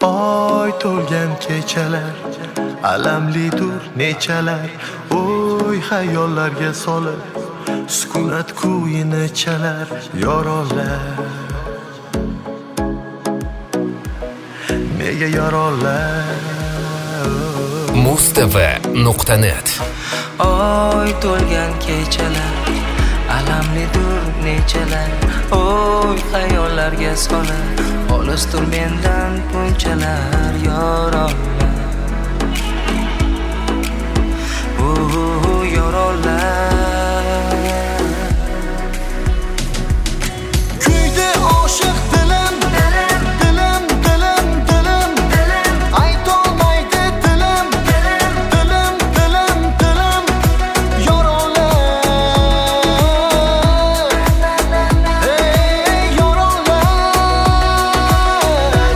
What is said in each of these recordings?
Oy to'lgan kechalar, alamlidur nechalar. Oy xayollarga solib, sukunat kuyini chalar yorollar. Nega yorollar? mustv.net. Oy to'lgan kechalar, alamlidur nechalar. Oy xayollarga solib, olisdir mendan bunchalar yorollar. Yorollar. Kuydi oshiq dilim, dilim, dilim, dilim, dilim. Aytolmaydi dilim, dilim, dilim, dilim, dilim. Yorollar. Ey yorollar.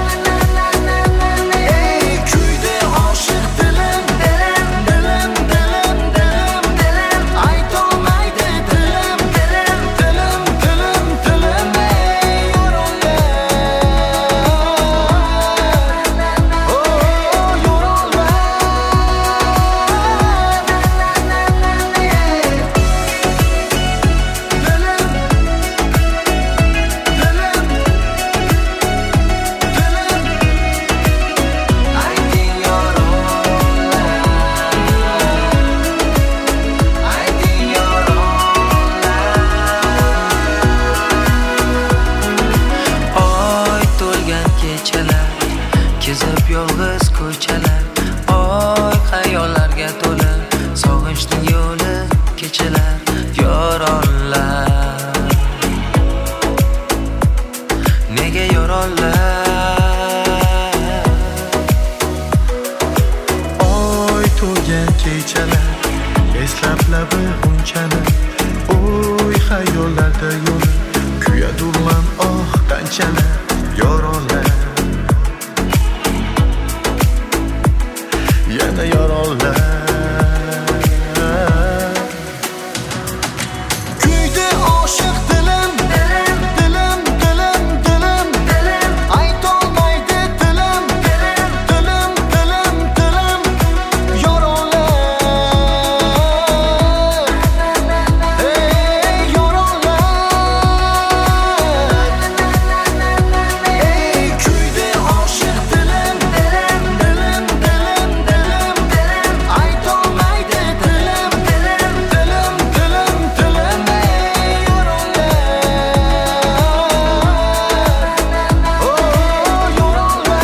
Ey kuydi oshiq dilim, dilim, dilim, dilim, dilim, dilim. Aytolmaydi dilim, dilim, dilim, dilim, dilim. Ey yorollar. Oh Oy to'lgan kechalar, kezib yolg'iz ko'chalar. Oy xayollarga to'la, sog'inchning yo'li kechalar yorollar. Nega yorollar? Oy to'lgan kechalar, eslab labi g'unchani. Oy xayollarda yo'li, kuyadurman oh qanchalar yorollar. Yana yorollar. Kuydi oshiq dilim, dilim, dilim, dilim, dilim, dilim. Aytolmaydi dilim, dilim, dilim, dilim, dilim. Yorollar. Ey yorollar. Ey kuydi oshiq dilim, dilim, dilim, dilim, dilim, dilim. Aytolmaydi dilim, dilim, dilim, dilim, dilim. Ey yorollar. Oh yorollar.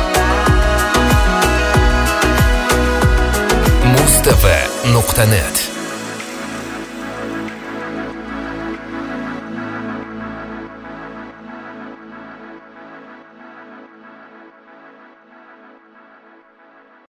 mustv.net.